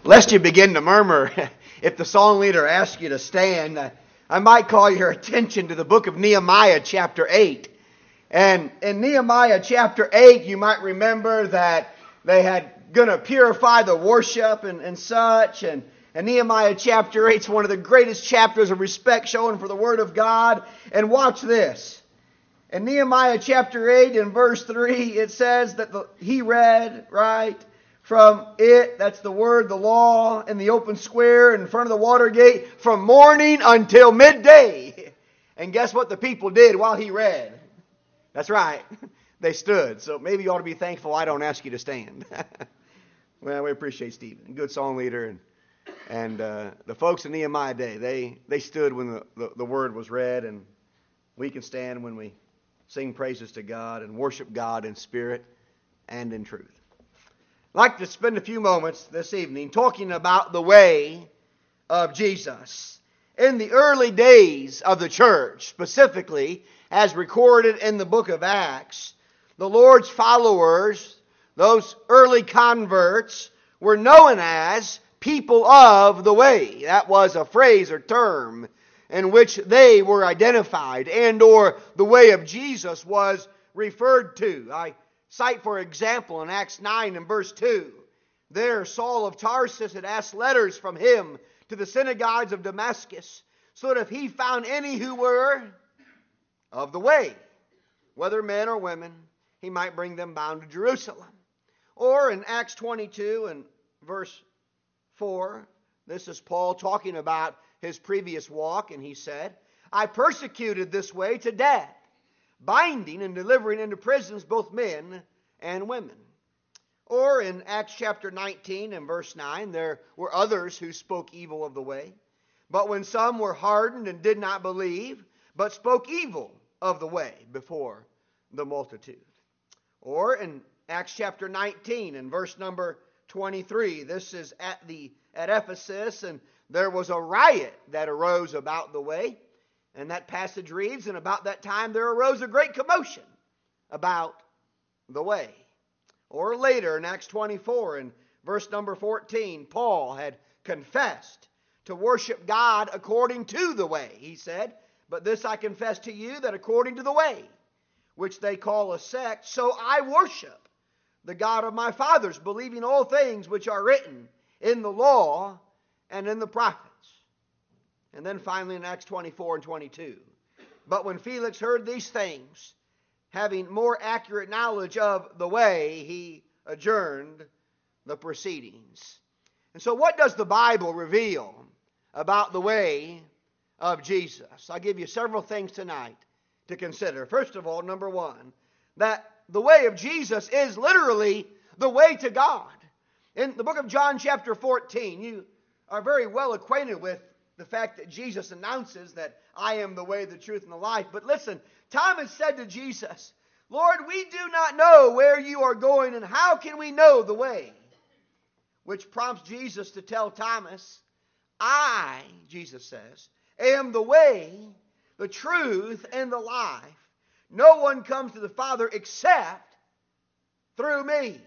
Lest you begin to murmur, if the song leader asks you to stand, I might call your attention to the book of Nehemiah chapter 8. And in Nehemiah chapter 8, you might remember that they had going to purify the worship and such. And Nehemiah chapter 8 is one of the greatest chapters of respect shown for the Word of God. And watch this. In Nehemiah chapter 8 in verse 3, it says that he read, right, from it, that's the word, the law, in the open square in front of the water gate, from morning until midday. And guess what the people did while he read? That's right. They stood. So maybe you ought to be thankful I don't ask you to stand. Well, we appreciate Stephen. Good song leader. And the folks in Nehemiah day, they stood when the word was read. And we can stand when we sing praises to God and worship God in spirit and in truth. I'd like to spend a few moments this evening talking about the way of Jesus. In the early days of the church, specifically as recorded in the book of Acts, the Lord's followers, those early converts, were known as people of the way. That was a phrase or term in which they were identified, and or the way of Jesus was referred to. I cite, for example, in Acts 9 and verse 2, there Saul of Tarsus had asked letters from him to the synagogues of Damascus, so that if he found any who were of the way, whether men or women, he might bring them bound to Jerusalem. Or in Acts 22 and verse 4, this is Paul talking about his previous walk, and he said, I persecuted this way to death, binding and delivering into prisons both men and women. Or in Acts chapter 19 and verse 9, there were others who spoke evil of the way. But when some were hardened and did not believe, but spoke evil of the way before the multitude. Or in Acts chapter 19 and verse number 23, this is at Ephesus, and there was a riot that arose about the way. And that passage reads, and about that time there arose a great commotion about the way. Or later in Acts 24 and verse number 14, Paul had confessed to worship God according to the way. He said, but this I confess to you, that according to the way, which they call a sect, so I worship the God of my fathers, believing all things which are written in the law and in the prophets. And then finally in Acts 24 and 22. But when Felix heard these things, having more accurate knowledge of the way, he adjourned the proceedings. And so what does the Bible reveal about the way of Jesus? I'll give you several things tonight to consider. First of all, number one, that the way of Jesus is literally the way to God. In the book of John chapter 14, you are very well acquainted with the fact that Jesus announces that I am the way, the truth, and the life. But listen, Thomas said to Jesus, Lord, we do not know where you are going, and how can we know the way? Which prompts Jesus to tell Thomas, I, Jesus says, am the way, the truth, and the life. No one comes to the Father except through me.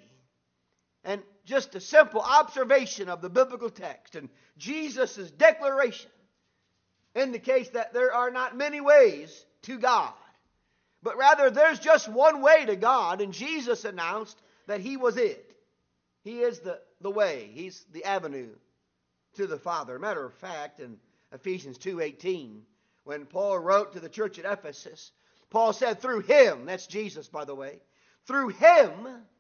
And just a simple observation of the biblical text and Jesus' declaration indicates that there are not many ways to God, but rather there's just one way to God, and Jesus announced that He was it. He is the way. He's the avenue to the Father. Matter of fact, in Ephesians 2:18, when Paul wrote to the church at Ephesus, Paul said, through Him, that's Jesus by the way, through Him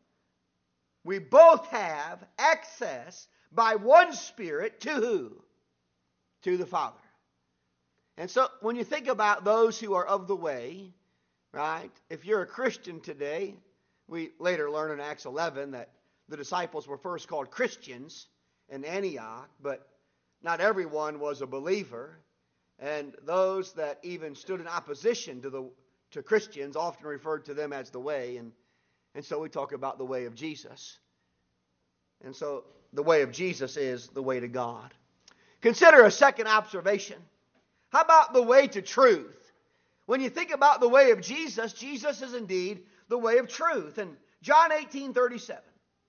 we both have access by one Spirit to who? To the Father. And so when you think about those who are of the way, right, if you're a Christian today, we later learn in Acts 11 that the disciples were first called Christians in Antioch, but not everyone was a believer. And those that even stood in opposition to Christians often referred to them as the way. And so we talk about the way of Jesus. And so the way of Jesus is the way to God. Consider a second observation. How about the way to truth? When you think about the way of Jesus, Jesus is indeed the way of truth. And John 18:37,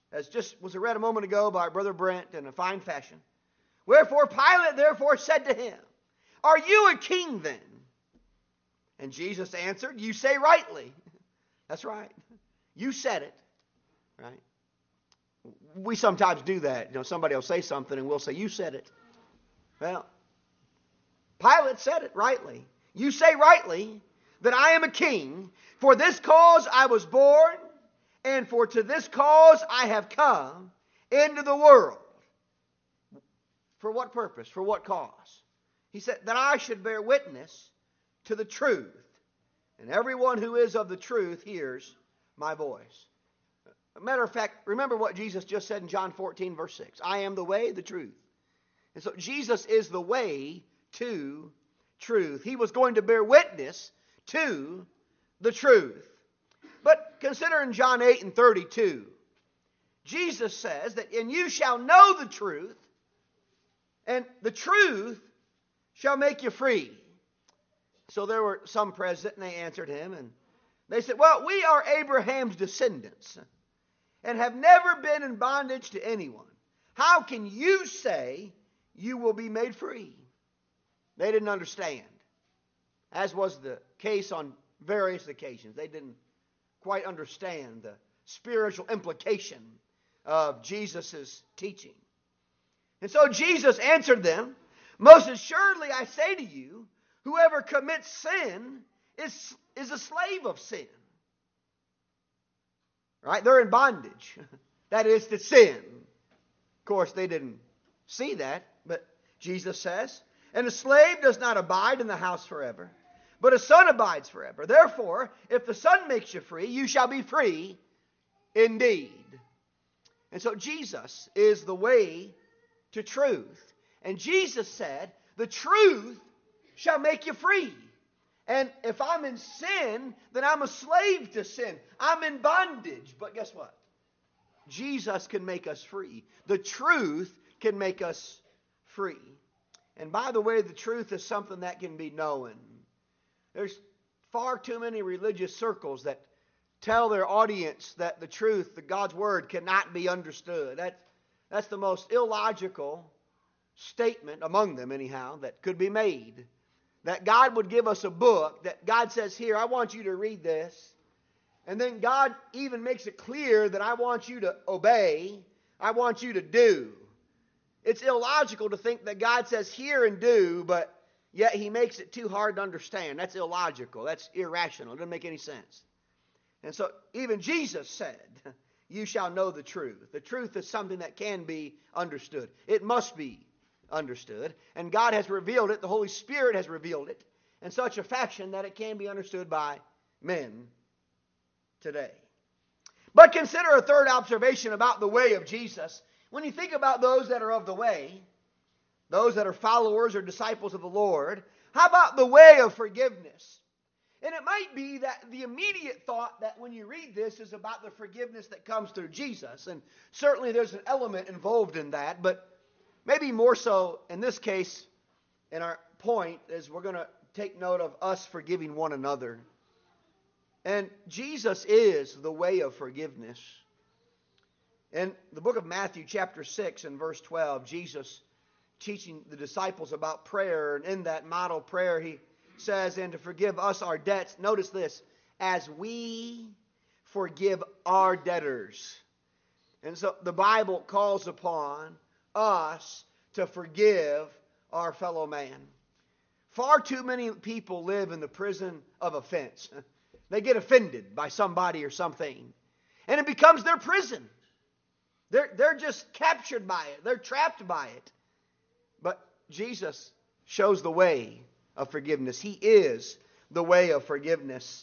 as just was read a moment ago by Brother Brent in a fine fashion. Wherefore Pilate therefore said to him, Are you a king then? And Jesus answered, You say rightly. That's right. You said it. Right? We sometimes do that. Somebody will say something and we'll say, You said it. Well, Pilate said it rightly. You say rightly that I am a king. For this cause I was born, and for to this cause I have come into the world. For what purpose? For what cause? He said, that I should bear witness to the truth. And everyone who is of the truth hears my voice. Matter of fact, remember what Jesus just said in John 14, verse 6. I am the way, the truth. And so Jesus is the way to truth. He was going to bear witness to the truth. But consider in John 8 and 32, Jesus says that, And you shall know the truth, and the truth shall make you free. So there were some present, and they answered him, and they said, Well, we are Abraham's descendants, and have never been in bondage to anyone. How can you say you will be made free? They didn't understand, as was the case on various occasions. They didn't quite understand the spiritual implication of Jesus' teaching. And so Jesus answered them, Most assuredly I say to you, whoever commits sin is a slave of sin. Right? They're in bondage. That is to sin. Of course, they didn't see that, but Jesus says, And a slave does not abide in the house forever, but a son abides forever. Therefore, if the Son makes you free, you shall be free indeed. And so Jesus is the way to truth. And Jesus said, the truth shall make you free. And if I'm in sin, then I'm a slave to sin. I'm in bondage. But guess what? Jesus can make us free. The truth can make us free. And by the way, the truth is something that can be known. There's far too many religious circles that tell their audience that the truth, that God's Word, cannot be understood. That's the most illogical statement, among them anyhow, that could be made. That God would give us a book, that God says, Here, I want you to read this. And then God even makes it clear that I want you to obey, I want you to do. It's illogical to think that God says hear and do, but yet He makes it too hard to understand. That's illogical. That's irrational. It doesn't make any sense. And so even Jesus said, You shall know the truth. The truth is something that can be understood. It must be understood. And God has revealed it. The Holy Spirit has revealed it in such a fashion that it can be understood by men today. But consider a third observation about the way of Jesus. When you think about those that are of the way, those that are followers or disciples of the Lord, how about the way of forgiveness? And it might be that the immediate thought that when you read this is about the forgiveness that comes through Jesus. And certainly there's an element involved in that, but maybe more so in this case, in our point, is we're going to take note of us forgiving one another. And Jesus is the way of forgiveness. In the book of Matthew chapter 6 and verse 12, Jesus teaching the disciples about prayer, and in that model prayer he says, and to forgive us our debts, notice this, as we forgive our debtors. And so the Bible calls upon us to forgive our fellow man. Far too many people live in the prison of offense. They get offended by somebody or something, and it becomes their prison. They're just captured by it. They're trapped by it. But Jesus shows the way of forgiveness. He is the way of forgiveness.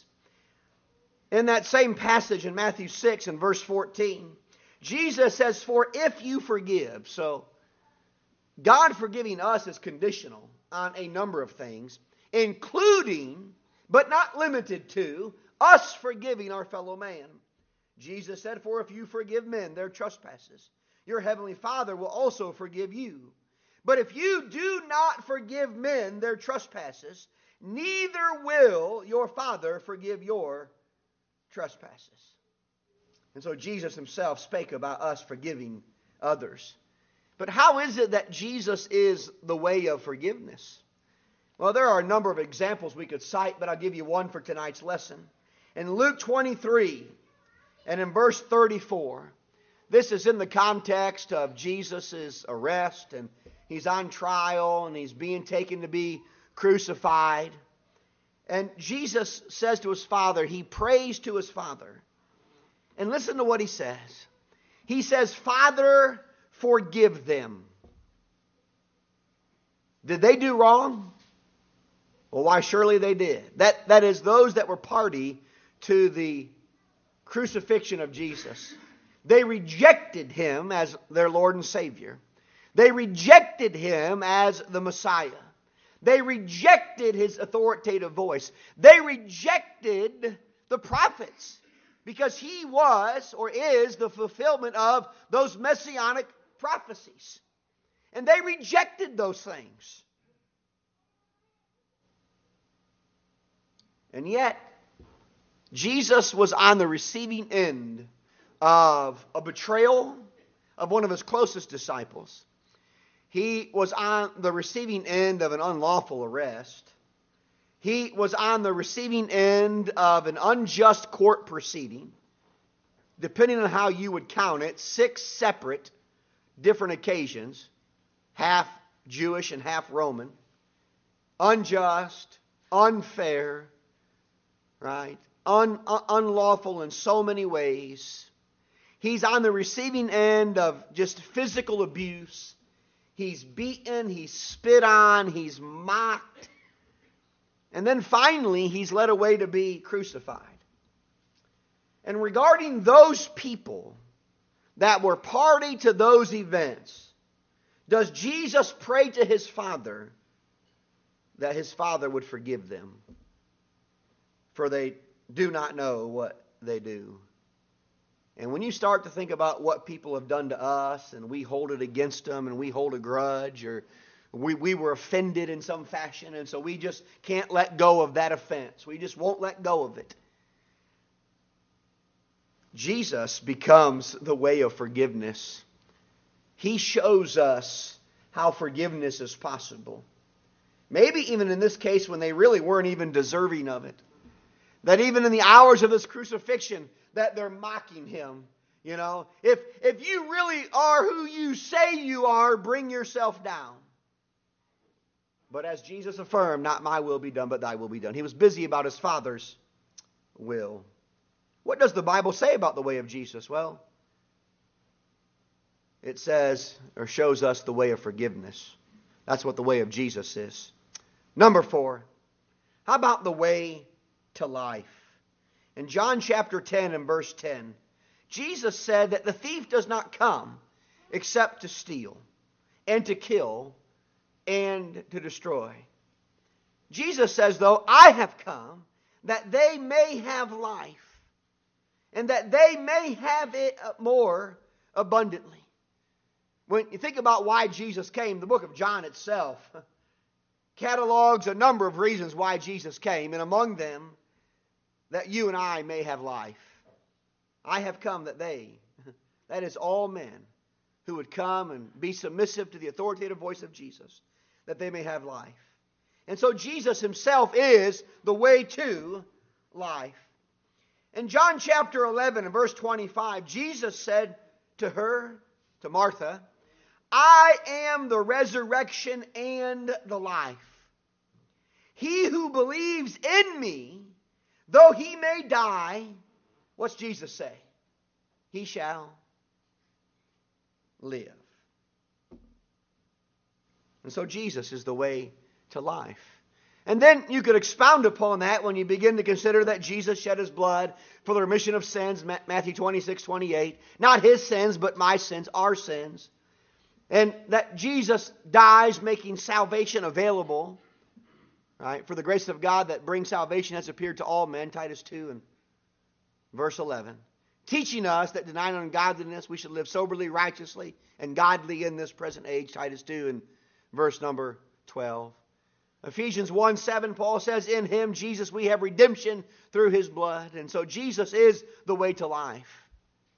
In that same passage in Matthew 6 and verse 14, Jesus says, for if you forgive. So God forgiving us is conditional on a number of things, including, but not limited to, us forgiving our fellow man. Jesus said, for if you forgive men their trespasses, your heavenly Father will also forgive you. But if you do not forgive men their trespasses, neither will your Father forgive your trespasses. And so Jesus himself spake about us forgiving others. But how is it that Jesus is the way of forgiveness? Well, there are a number of examples we could cite, but I'll give you one for tonight's lesson. In Luke 23 and in verse 34, this is in the context of Jesus' arrest, and he's on trial, and he's being taken to be crucified. And Jesus says to his Father, he prays to his Father. And listen to what he says. He says, Father, forgive them. Did they do wrong? Well, why, surely they did. That is, those that were party to the crucifixion of Jesus. They rejected him as their Lord and Savior. They rejected him as the Messiah. They rejected his authoritative voice. They rejected the prophets because he was or is the fulfillment of those messianic prophecies. And they rejected those things. And yet, Jesus was on the receiving end of a betrayal of one of his closest disciples. He was on the receiving end of an unlawful arrest. He was on the receiving end of an unjust court proceeding. Depending on how you would count it, 6 separate different occasions, half Jewish and half Roman. Unjust, unfair, right? Unlawful in so many ways. He's on the receiving end of just physical abuse. He's beaten, he's spit on, he's mocked. And then finally, he's led away to be crucified. And regarding those people that were party to those events, does Jesus pray to his Father that his Father would forgive them? For they do not know what they do. And when you start to think about what people have done to us, and we hold it against them, and we hold a grudge, or we were offended in some fashion, and so we just can't let go of that offense. We just won't let go of it. Jesus becomes the way of forgiveness. He shows us how forgiveness is possible. Maybe even in this case when they really weren't even deserving of it. That even in the hours of this crucifixion, that they're mocking him. You know, if you really are who you say you are, bring yourself down. But as Jesus affirmed, not my will be done, but thy will be done. He was busy about his Father's will. What does the Bible say about the way of Jesus? Well, it says or shows us the way of forgiveness. That's what the way of Jesus is. Number 4, how about the way to life? In John chapter 10 and verse 10, Jesus said that the thief does not come except to steal and to kill and to destroy. Jesus says, though, I have come that they may have life and that they may have it more abundantly. When you think about why Jesus came, the book of John itself catalogs a number of reasons why Jesus came, and among them, that you and I may have life. I have come that they, that is all men, who would come and be submissive to the authoritative voice of Jesus, that they may have life. And so Jesus himself is the way to life. In John chapter 11 and verse 25, Jesus said to her, to Martha, I am the resurrection and the life. He who believes in me, though he may die, what's Jesus say? He shall live. And so Jesus is the way to life. And then you could expound upon that when you begin to consider that Jesus shed his blood for the remission of sins, Matthew 26:28. Not his sins, but my sins, our sins. And that Jesus dies making salvation available. Right? For the grace of God that brings salvation has appeared to all men, Titus 2 and verse 11. Teaching us that denying ungodliness, we should live soberly, righteously, and godly in this present age, Titus 2 and verse number 12. Ephesians 1:7, Paul says, in him, Jesus, we have redemption through his blood. And so Jesus is the way to life.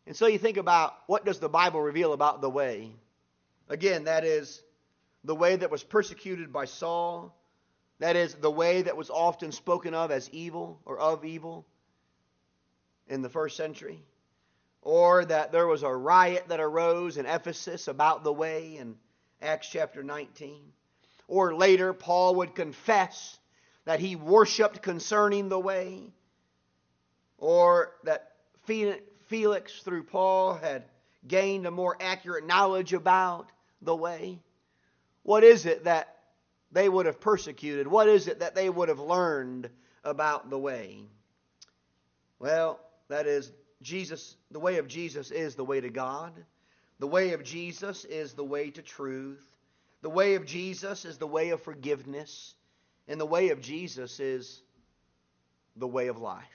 And so you think about, what does the Bible reveal about the way? Again, that is the way that was persecuted by Saul. That is the way that was often spoken of as evil or of evil in the first century. Or that there was a riot that arose in Ephesus about the way in Acts chapter 19. Or later, Paul would confess that he worshiped concerning the way. Or that Felix, through Paul, had gained a more accurate knowledge about the way. What is it that they would have persecuted? What is it that they would have learned about the way? Well, that is Jesus. The way of Jesus is the way to God. The way of Jesus is the way to truth. The way of Jesus is the way of forgiveness. And the way of Jesus is the way of life.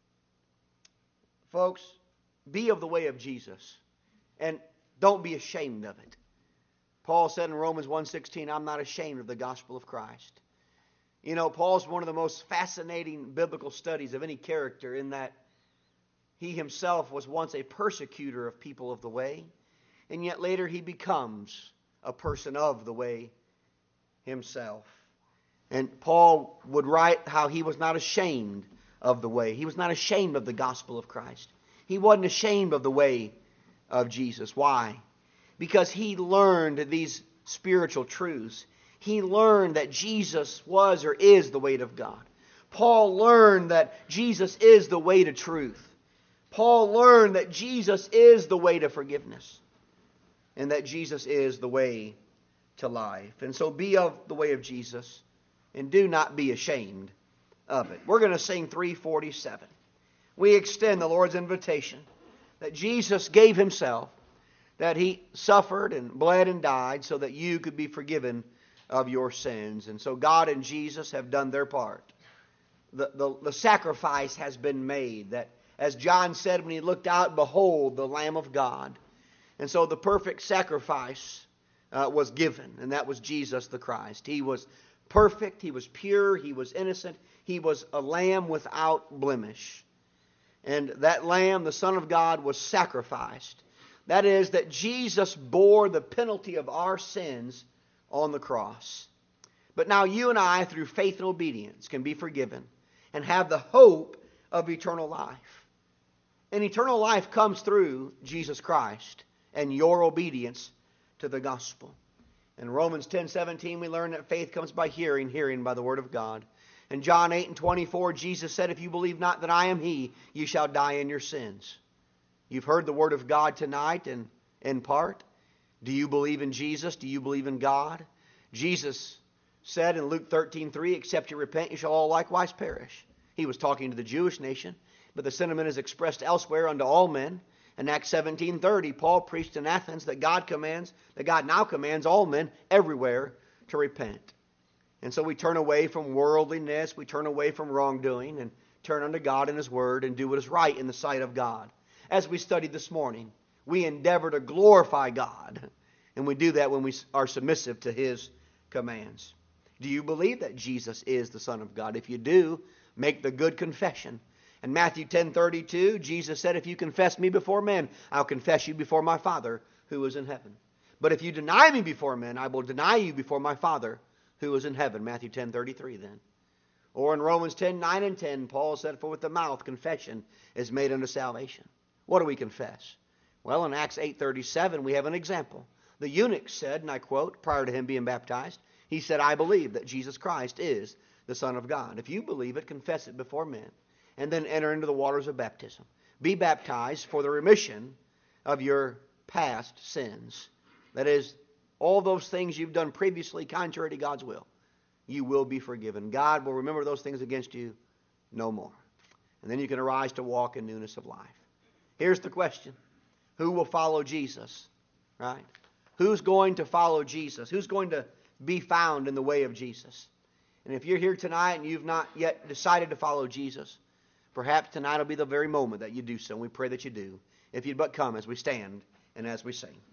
Folks, be of the way of Jesus. And don't be ashamed of it. Paul said in Romans 1:16, I'm not ashamed of the gospel of Christ. You know, Paul's one of the most fascinating biblical studies of any character, in that he himself was once a persecutor of people of the way, and yet later he becomes a person of the way himself. And Paul would write how he was not ashamed of the way. He was not ashamed of the gospel of Christ. He wasn't ashamed of the way of Jesus. Why? Because he learned these spiritual truths. He learned that Jesus was or is the way of God. Paul learned that Jesus is the way to truth. Paul learned that Jesus is the way to forgiveness. And that Jesus is the way to life. And so be of the way of Jesus, and do not be ashamed of it. We're going to sing 347. We extend the Lord's invitation that Jesus gave himself, that he suffered and bled and died so that you could be forgiven of your sins. And so God and Jesus have done their part. The sacrifice has been made. That, as John said when he looked out, behold, the Lamb of God. And so the perfect sacrifice was given, and that was Jesus the Christ. He was perfect, he was pure, he was innocent, he was a lamb without blemish. And that lamb, the Son of God, was sacrificed. That is, that Jesus bore the penalty of our sins on the cross. But now you and I, through faith and obedience, can be forgiven and have the hope of eternal life. And eternal life comes through Jesus Christ and your obedience to the gospel. In Romans 10:17, we learn that faith comes by hearing, hearing by the word of God. In John 8:24, Jesus said, if you believe not that I am he, you shall die in your sins. You've heard the word of God tonight in part. Do you believe in Jesus? Do you believe in God? Jesus said in Luke 13:3, except you repent, you shall all likewise perish. He was talking to the Jewish nation, but the sentiment is expressed elsewhere unto all men. In Acts 17:30, Paul preached in Athens that God now commands all men everywhere to repent. And so we turn away from worldliness, we turn away from wrongdoing, and turn unto God and his word and do what is right in the sight of God. As we studied this morning, we endeavor to glorify God, and we do that when we are submissive to his commands. Do you believe that Jesus is the Son of God? If you do, make the good confession. In Matthew 10:32, Jesus said, if you confess me before men, I'll confess you before my Father who is in heaven. But if you deny me before men, I will deny you before my Father who is in heaven. Matthew 10:33 then. Or in Romans 10:9 and 10, Paul said, for with the mouth confession is made unto salvation. What do we confess? Well, in Acts 8:37, we have an example. The eunuch said, and I quote, prior to him being baptized, he said, I believe that Jesus Christ is the Son of God. If you believe it, confess it before men, and then enter into the waters of baptism. Be baptized for the remission of your past sins. That is, all those things you've done previously contrary to God's will. You will be forgiven. God will remember those things against you no more. And then you can arise to walk in newness of life. Here's the question. Who will follow Jesus? Right? Who's going to follow Jesus? Who's going to be found in the way of Jesus? And if you're here tonight and you've not yet decided to follow Jesus, perhaps tonight will be the very moment that you do so. And we pray that you do. If you'd but come as we stand and as we sing.